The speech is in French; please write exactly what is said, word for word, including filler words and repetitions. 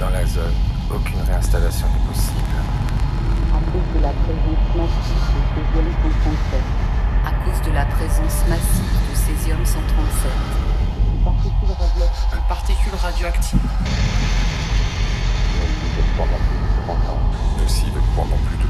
Dans la zone, aucune réinstallation n'est possible. À cause de la présence massive de césium cent trente-sept. À cause de la présence massive de césium cent trente-sept. Une particule radioactive. Une particule radioactive. Nocive pendant plus de